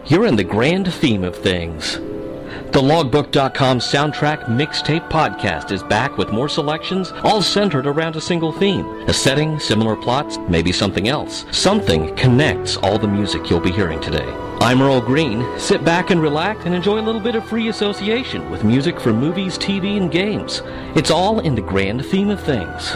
you're in the grand theme of things. The Logbook.com soundtrack mixtape podcast is back with more selections, all centered around a single theme. A setting, similar plots, maybe something else. Something connects all the music you'll be hearing today. I'm Earl Green. Sit back and relax and enjoy a little bit of free association with music from movies, TV, and games. It's all in the grand theme of things.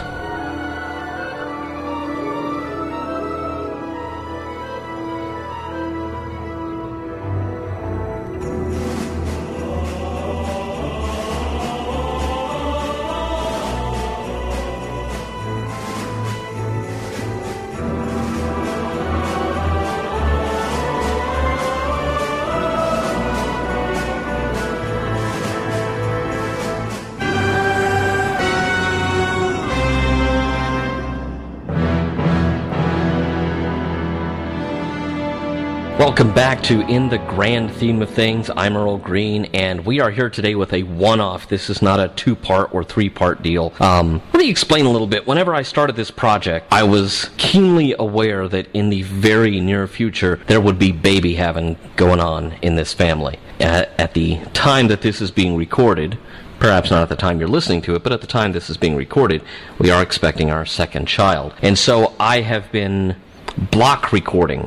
Welcome back to In the Grand Theme of Things. I'm Earl Green, and we are here today with a one-off. This is not a two-part or three-part deal. Let me explain a little bit. Whenever I started this project, I was keenly aware that in the very near future, there would be baby having going on in this family. At the time that this is being recorded, perhaps not at the time you're listening to it, but at the time this is being recorded, we are expecting our second child. And so I have been block recording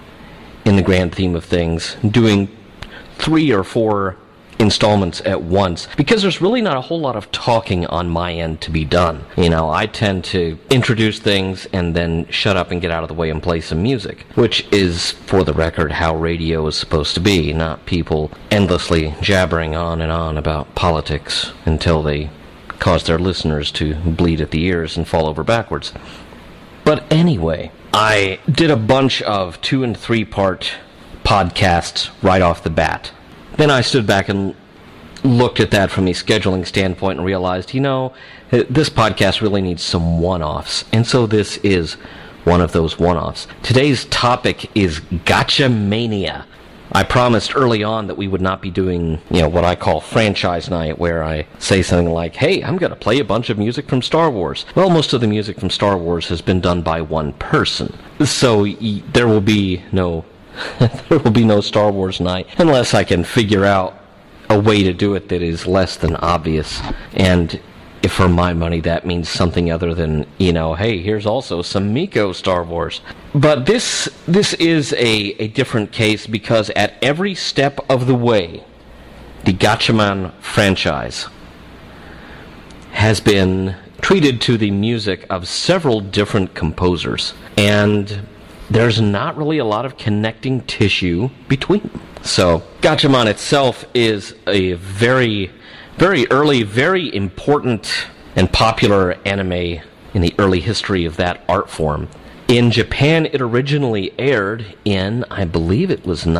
in the grand theme of things, doing 3 or 4 installments at once, because there's really not a whole lot of talking on my end to be done. You know, I tend to introduce things and then shut up and get out of the way and play some music, which is, for the record, how radio is supposed to be, not people endlessly jabbering on and on about politics until they cause their listeners to bleed at the ears and fall over backwards. But anyway, I did a bunch of 2- and 3-part podcasts right off the bat. Then I stood back and looked at that from a scheduling standpoint and realized, you know, this podcast really needs some one-offs. And so this is one of those one-offs. Today's topic is Gotcha Mania. I promised early on that we would not be doing, what I call franchise night, where I say something like, hey, I'm going to play a bunch of music from Star Wars. Well, most of the music from Star Wars has been done by one person. So there will be no Star Wars night unless I can figure out a way to do it that is less than obvious. And if for my money that means something other than, hey, here's also some Miko Star Wars. But this is a different case, because at every step of the way, the Gatchaman franchise has been treated to the music of several different composers. And there's not really a lot of connecting tissue between them. So Gatchaman itself is a very early, very important and popular anime in the early history of that art form. In Japan, it originally aired in, I believe it was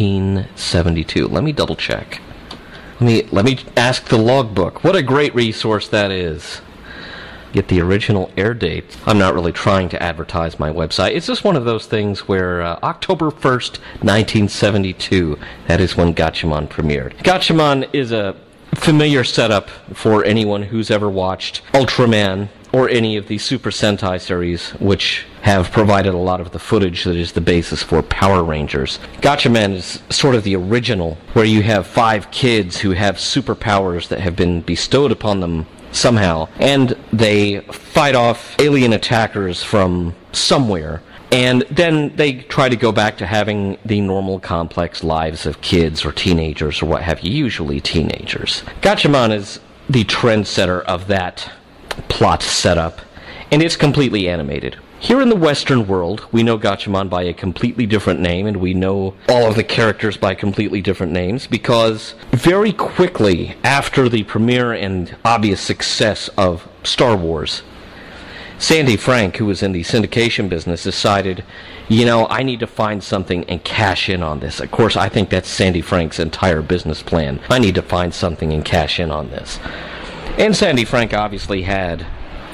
1972. Let me double check. Let me ask the logbook. What a great resource that is. Get the original air date. I'm not really trying to advertise my website. It's just one of those things where October 1st, 1972, that is when Gatchaman premiered. Gatchaman is a familiar setup for anyone who's ever watched Ultraman or any of the Super Sentai series, which have provided a lot of the footage that is the basis for Power Rangers. Gatchaman is sort of the original, where you have 5 kids who have superpowers that have been bestowed upon them somehow, and they fight off alien attackers from somewhere. And then they try to go back to having the normal complex lives of kids or teenagers or what have you, usually teenagers. Gatchaman is the trendsetter of that plot setup, and it's completely animated. Here in the Western world, we know Gatchaman by a completely different name, and we know all of the characters by completely different names, because very quickly after the premiere and obvious success of Star Wars, Sandy Frank, who was in the syndication business, decided, I need to find something and cash in on this. Of course, I think that's Sandy Frank's entire business plan. I need to find something and cash in on this. And Sandy Frank obviously had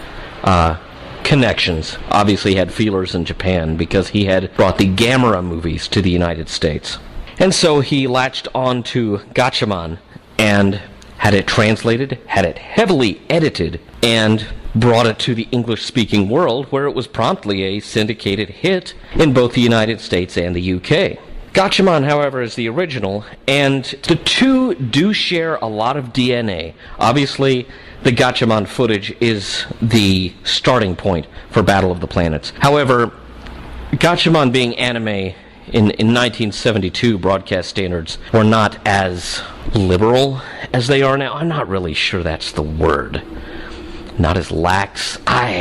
connections, obviously had feelers in Japan, because he had brought the Gamera movies to the United States. And so he latched on to Gatchaman and had it translated, had it heavily edited, and brought it to the English-speaking world, where it was promptly a syndicated hit in both the United States and the UK. Gatchaman, however, is the original, and the two do share a lot of DNA. Obviously, the Gatchaman footage is the starting point for Battle of the Planets. However, Gatchaman being anime in 1972 broadcast standards were not as liberal as they are now. I'm not really sure that's the word. Not as lax.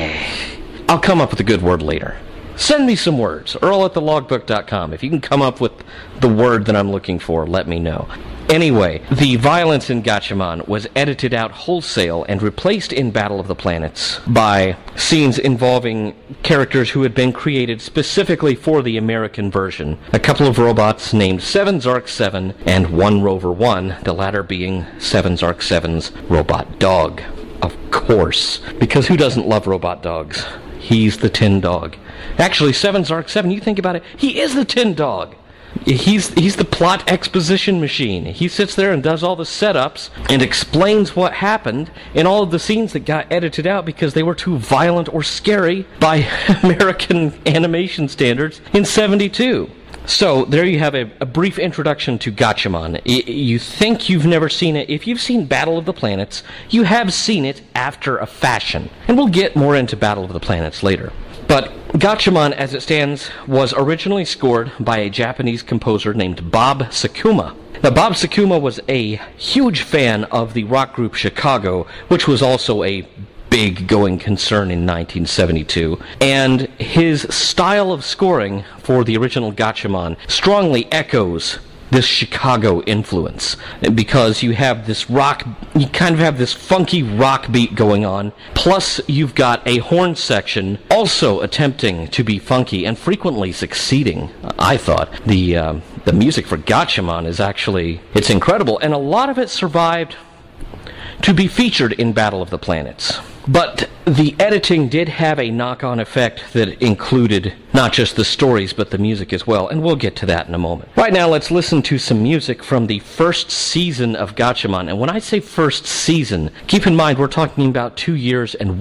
I'll come up with a good word later. Send me some words. Earl@thelogbook.com. If you can come up with the word that I'm looking for, let me know. Anyway, the violence in Gatchaman was edited out wholesale and replaced in Battle of the Planets by scenes involving characters who had been created specifically for the American version. A couple of robots named 7 Zark 7 and 1 Rover 1, the latter being 7 Zark 7's robot dog. Of course, because who doesn't love robot dogs? He's the Tin Dog. Actually, 7 Zark 7, you think about it, he is the Tin Dog. He's the plot exposition machine. He sits there and does all the setups and explains what happened in all of the scenes that got edited out because they were too violent or scary by American animation standards in '72. So, there you have a brief introduction to Gatchaman. You think you've never seen it. If you've seen Battle of the Planets, you have seen it after a fashion. And we'll get more into Battle of the Planets later. But Gatchaman, as it stands, was originally scored by a Japanese composer named Bob Sakuma. Now, Bob Sakuma was a huge fan of the rock group Chicago, which was also a big going concern in 1972, and his style of scoring for the original Gatchaman strongly echoes this Chicago influence, because you have this rock, you kind of have this funky rock beat going on, plus you've got a horn section also attempting to be funky and frequently succeeding. I thought the music for Gatchaman is actually, it's incredible, and a lot of it survived to be featured in Battle of the Planets. But the editing did have a knock-on effect that included not just the stories, but the music as well, and we'll get to that in a moment. Right now, let's listen to some music from the first season of Gatchaman. And when I say first season, keep in mind we're talking about 2 years and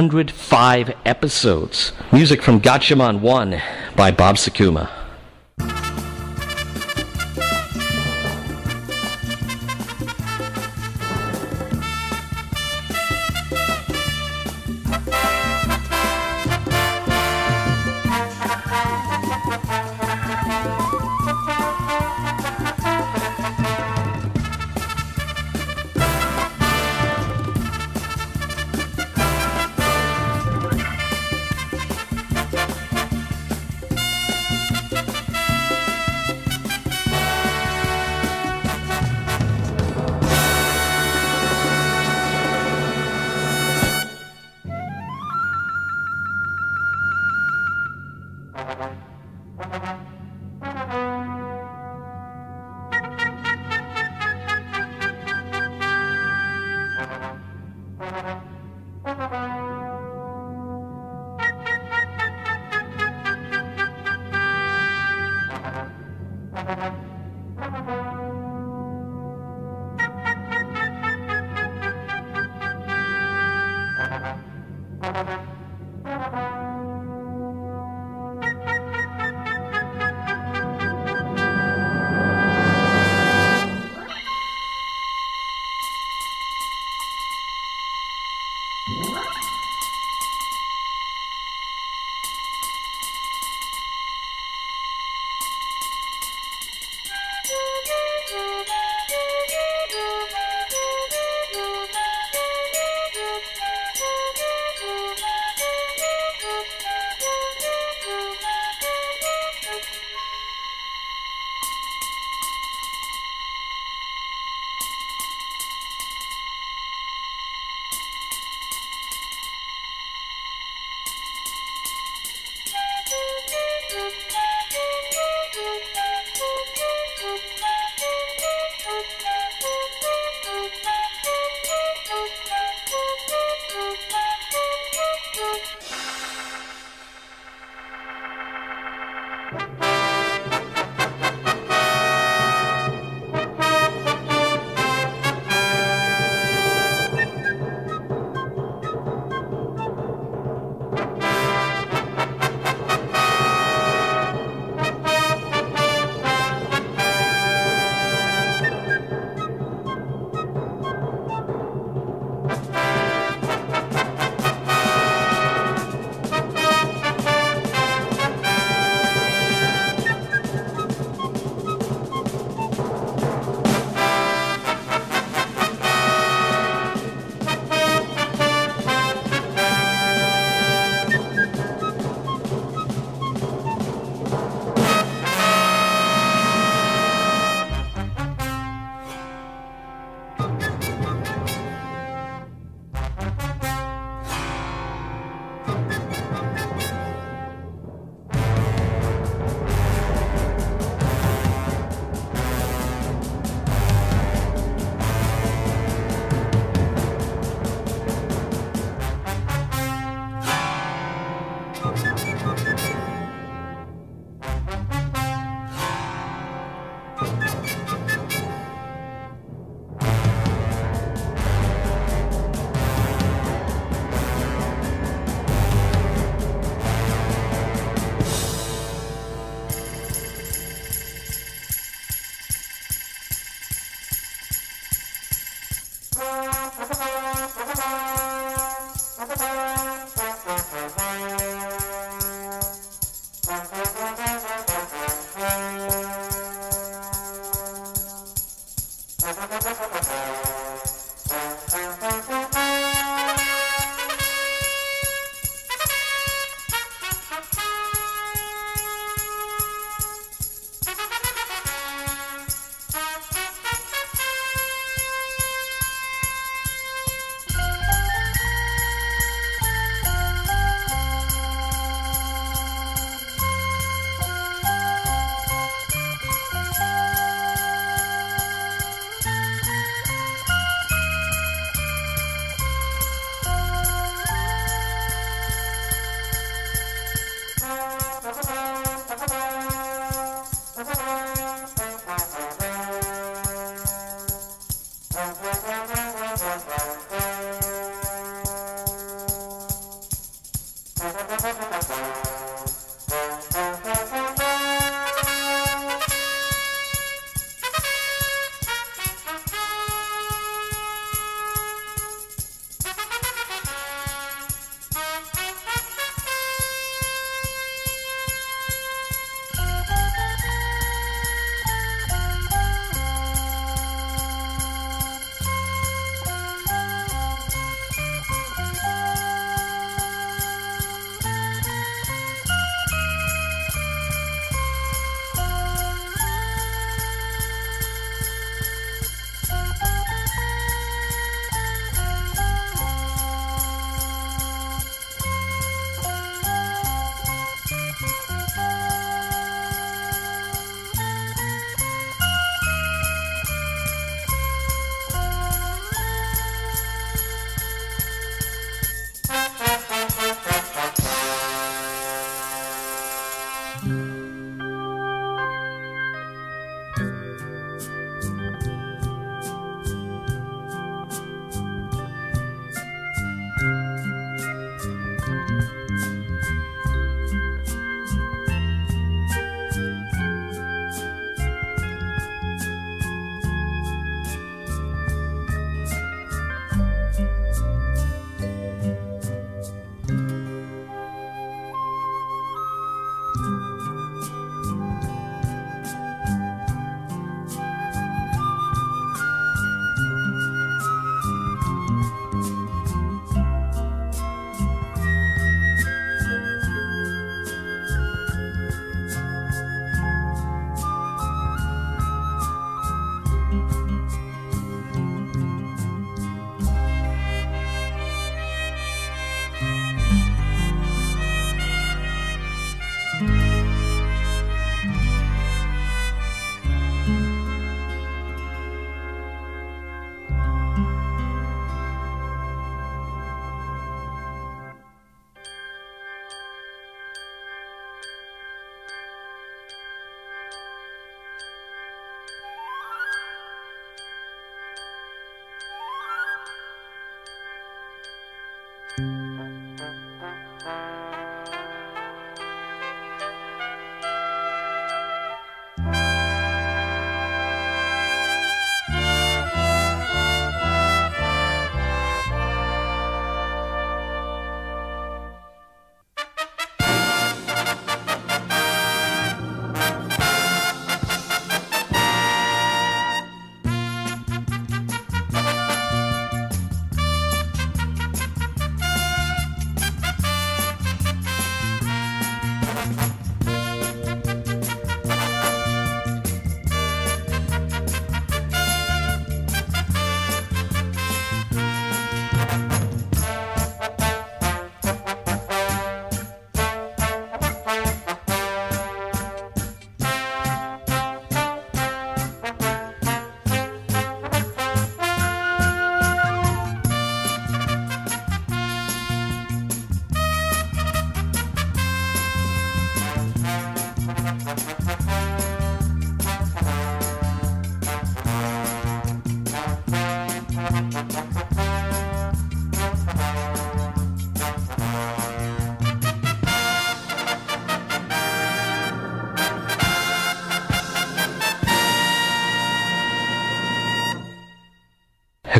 105 episodes. Music from Gatchaman 1 by Bob Sakuma.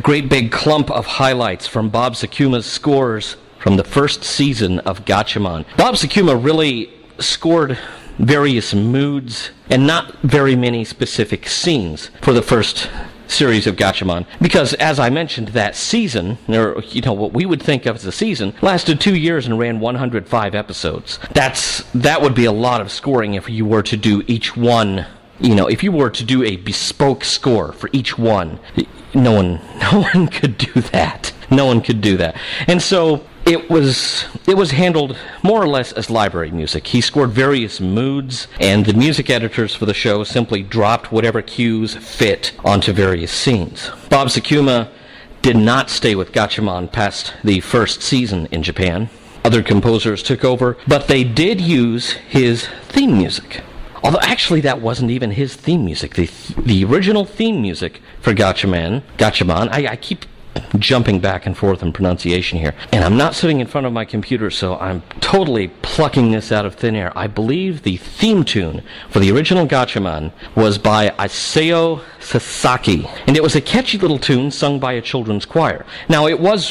great big clump of highlights from Bob Sakuma's scores from the first season of Gatchaman. Bob Sakuma really scored various moods and not very many specific scenes for the first series of Gatchaman, because as I mentioned, that season, or what we would think of as a season, lasted 2 years and ran 105 episodes. That would be a lot of scoring if you were to do each one. If you were to do a bespoke score for each one, no one could do that. No one could do that. And so it was handled more or less as library music. He scored various moods, and the music editors for the show simply dropped whatever cues fit onto various scenes. Bob Sakuma did not stay with Gatchaman past the first season in Japan. Other composers took over, but they did use his theme music. Although actually that wasn't even his theme music. The original theme music for Gatchaman, I keep jumping back and forth in pronunciation here, and I'm not sitting in front of my computer, so I'm totally plucking this out of thin air. I believe the theme tune for the original Gatchaman was by Isao Sasaki, and it was a catchy little tune sung by a children's choir. Now,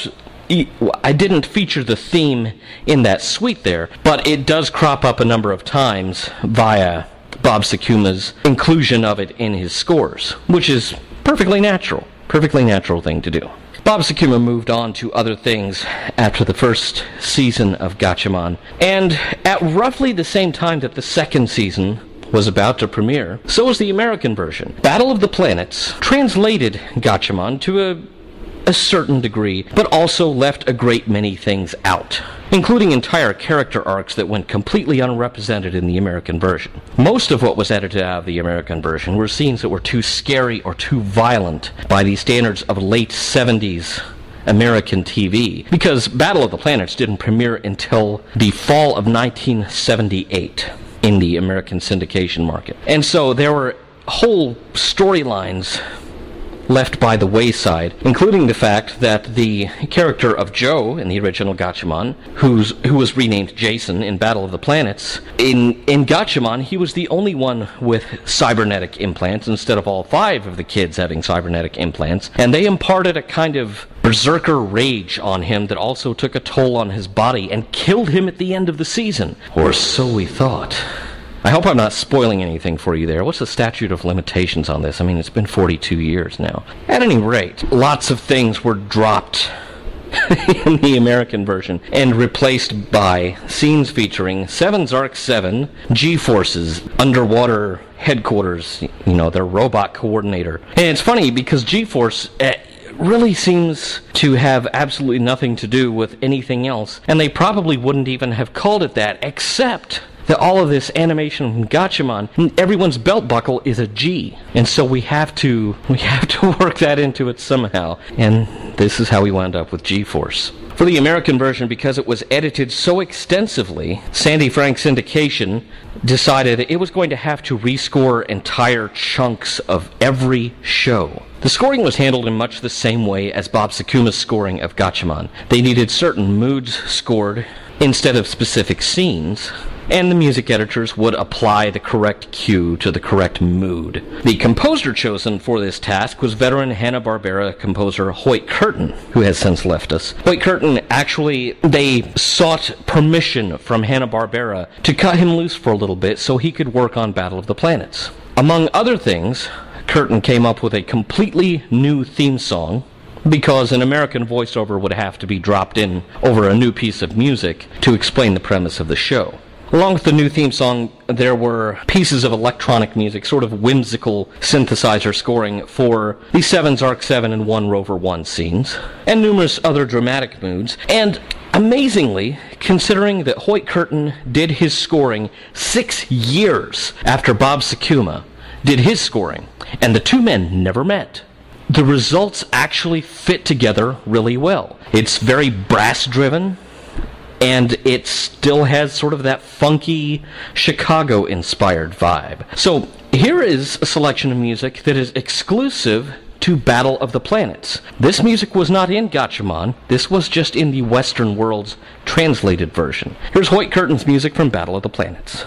I didn't feature the theme in that suite there, but it does crop up a number of times via Bob Sakuma's inclusion of it in his scores, which is perfectly natural thing to do. Bob Sakuma moved on to other things after the first season of Gatchaman, and at roughly the same time that the second season was about to premiere, so was the American version. Battle of the Planets translated Gatchaman to a certain degree, but also left a great many things out, including entire character arcs that went completely unrepresented in the American version. Most of what was edited out of the American version were scenes that were too scary or too violent by the standards of late 70s American TV, because Battle of the Planets didn't premiere until the fall of 1978 in the American syndication market. And so there were whole storylines left by the wayside, including the fact that the character of Joe in the original Gatchaman, who was renamed Jason in Battle of the Planets, in Gatchaman, he was the only one with cybernetic implants instead of all 5 of the kids having cybernetic implants, and they imparted a kind of berserker rage on him that also took a toll on his body and killed him at the end of the season. Or so we thought. I hope I'm not spoiling anything for you there. What's the statute of limitations on this? I mean, it's been 42 years now. At any rate, lots of things were dropped in the American version and replaced by scenes featuring Seven's Arc 7, G-Force's underwater headquarters, their robot coordinator. And it's funny because G-Force really seems to have absolutely nothing to do with anything else, and they probably wouldn't even have called it that, except that all of this animation from Gatchaman, everyone's belt buckle is a G, and so we have to work that into it somehow, and this is how we wound up with G-Force. For the American version, because it was edited so extensively, Sandy Frank Syndication decided it was going to have to rescore entire chunks of every show. The scoring was handled in much the same way as Bob Sakuma's scoring of Gatchaman. They needed certain moods scored instead of specific scenes, and the music editors would apply the correct cue to the correct mood. The composer chosen for this task was veteran Hanna-Barbera composer Hoyt Curtin, who has since left us. Hoyt Curtin, they sought permission from Hanna-Barbera to cut him loose for a little bit so he could work on Battle of the Planets. Among other things, Curtin came up with a completely new theme song, because an American voiceover would have to be dropped in over a new piece of music to explain the premise of the show. Along with the new theme song, there were pieces of electronic music, sort of whimsical synthesizer scoring for the Seven's Arc 7 and 1 Rover 1 scenes, and numerous other dramatic moods. And amazingly, considering that Hoyt Curtin did his scoring 6 years after Bob Sakuma did his scoring, and the two men never met, the results actually fit together really well. It's very brass-driven, and it still has sort of that funky, Chicago-inspired vibe. So here is a selection of music that is exclusive to Battle of the Planets. This music was not in Gatchaman. This was just in the Western world's translated version. Here's Hoyt Curtin's music from Battle of the Planets.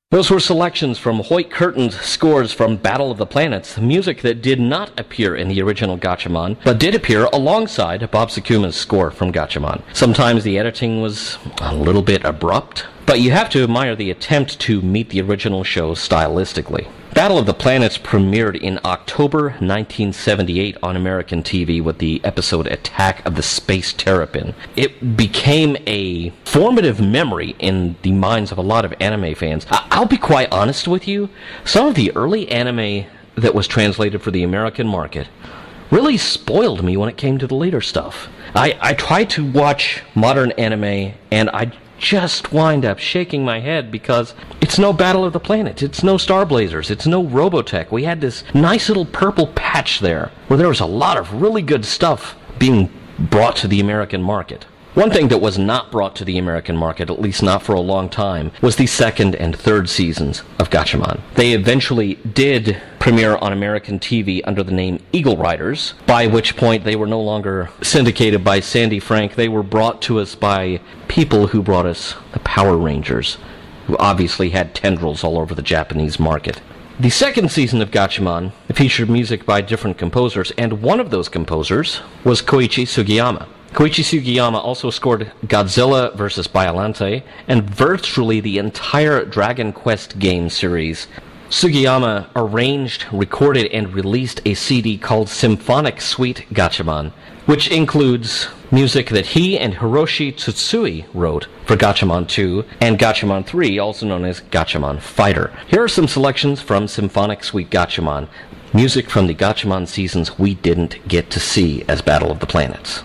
Those were selections from Hoyt Curtin's scores from Battle of the Planets, music that did not appear in the original Gatchaman, but did appear alongside Bob Sakuma's score from Gatchaman. Sometimes the editing was a little bit abrupt, but you have to admire the attempt to meet the original show stylistically. Battle of the Planets premiered in October 1978 on American TV with the episode Attack of the Space Terrapin. It became a formative memory in the minds of a lot of anime fans. I'll be quite honest with you, some of the early anime that was translated for the American market really spoiled me when it came to the later stuff. I tried to watch modern anime, and I just wind up shaking my head because it's no Battle of the Planets, it's no Star Blazers, it's no Robotech. We had this nice little purple patch there where there was a lot of really good stuff being brought to the American market. One thing that was not brought to the American market, at least not for a long time, was the second and third seasons of Gatchaman. They eventually did premiere on American TV under the name Eagle Riders, by which point they were no longer syndicated by Sandy Frank. They were brought to us by people who brought us the Power Rangers, who obviously had tendrils all over the Japanese market. The second season of Gatchaman featured music by different composers, and one of those composers was Koichi Sugiyama. Koichi Sugiyama also scored Godzilla vs. Biollante and virtually the entire Dragon Quest game series. Sugiyama arranged, recorded, and released a CD called Symphonic Suite Gatchaman, which includes music that he and Hiroshi Tsutsui wrote for Gatchaman 2 and Gatchaman 3, also known as Gatchaman Fighter. Here are some selections from Symphonic Suite Gatchaman, music from the Gatchaman seasons we didn't get to see as Battle of the Planets.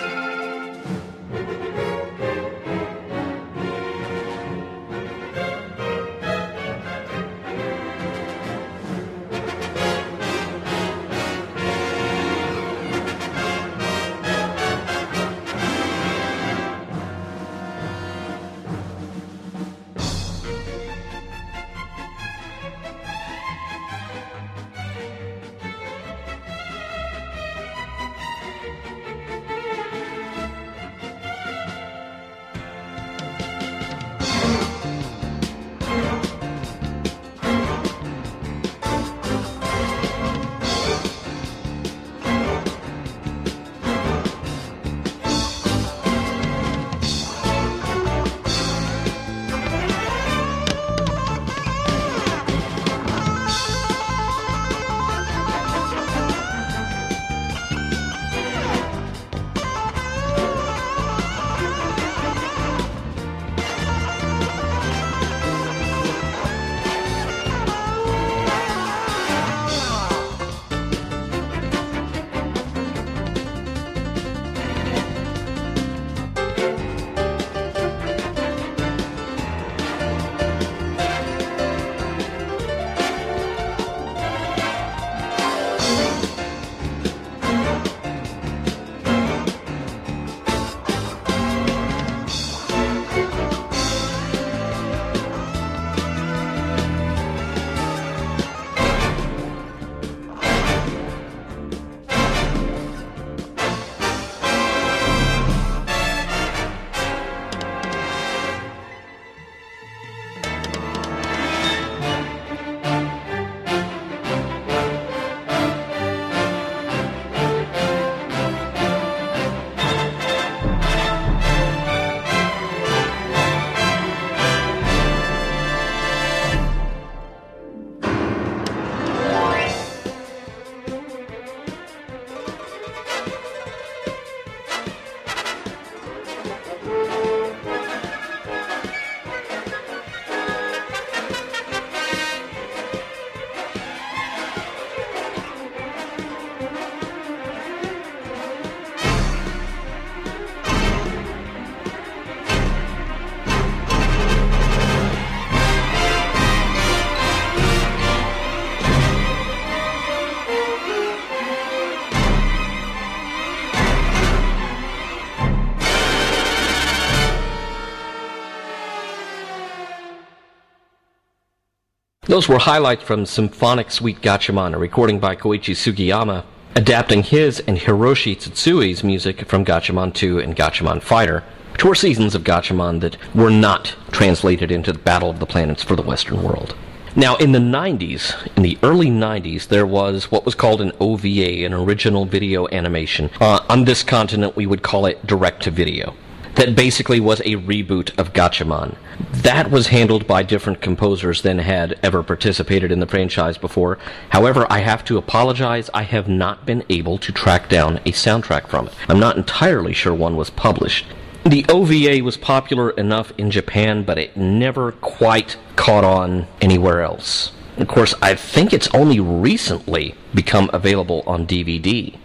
Those were highlights from Symphonic Suite Gatchaman, a recording by Koichi Sugiyama, adapting his and Hiroshi Tsutsuy's music from Gatchaman 2 and Gatchaman Fighter, which were seasons of Gatchaman that were not translated into the Battle of the Planets for the Western world. Now, in the 90s, in the early 90s, there was what was called an OVA, an original video animation. On this continent, we would call it direct-to-video. That basically was a reboot of Gatchaman. That was handled by different composers than had ever participated in the franchise before. However, I have to apologize, I have not been able to track down a soundtrack from it. I'm not entirely sure one was published. The OVA was popular enough in Japan, but it never quite caught on anywhere else. Of course, I think it's only recently become available on DVD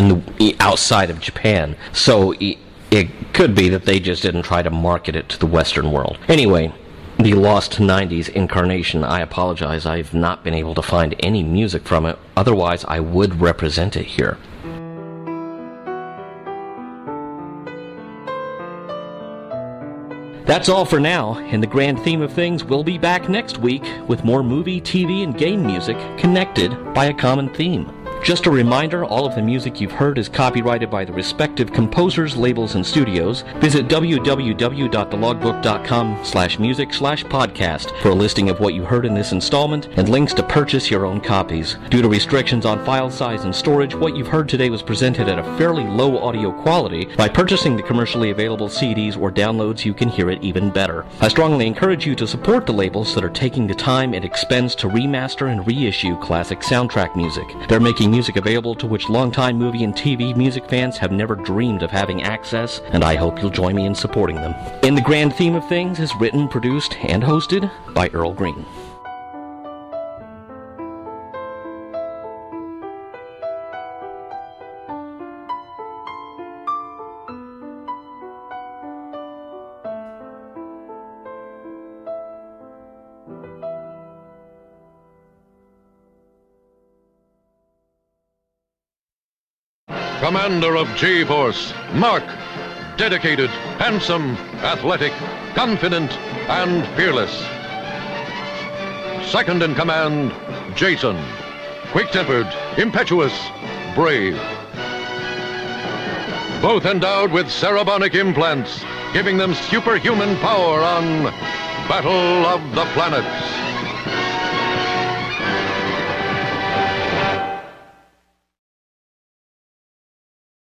outside of Japan, so it could be that they just didn't try to market it to the Western world. Anyway, the Lost 90s incarnation, I apologize, I've not been able to find any music from it, otherwise I would represent it here. That's all for now. In the grand theme of things, we'll be back next week with more movie, TV, and game music connected by a common theme. Just a reminder, all of the music you've heard is copyrighted by the respective composers, labels, and studios. Visit www.thelogbook.com/music/podcast for a listing of what you heard in this installment and links to purchase your own copies. Due to restrictions on file size and storage, what you've heard today was presented at a fairly low audio quality. By purchasing the commercially available CDs or downloads, you can hear it even better. I strongly encourage you to support the labels that are taking the time and expense to remaster and reissue classic soundtrack music. They're making music available to which longtime movie and TV music fans have never dreamed of having access, and I hope you'll join me in supporting them. In the Grand Theme of Things is written, produced, and hosted by Earl Green. Commander of G-Force, Mark. Dedicated, handsome, athletic, confident, and fearless. Second in command, Jason. Quick-tempered, impetuous, brave. Both endowed with cerebonic implants, giving them superhuman power on Battle of the Planets.